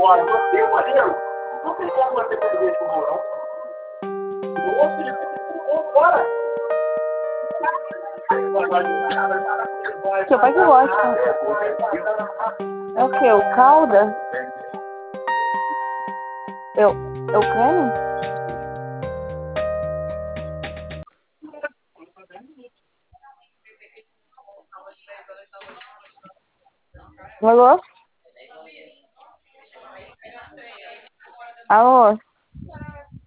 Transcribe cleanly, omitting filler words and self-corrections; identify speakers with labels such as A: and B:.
A: Olha, você é maneiro. Não tem como você perder com o Mourão. O outro ele ficou fora.
B: Seu pai que gosta. É o que? O calda? É o creme? Alô? Alô?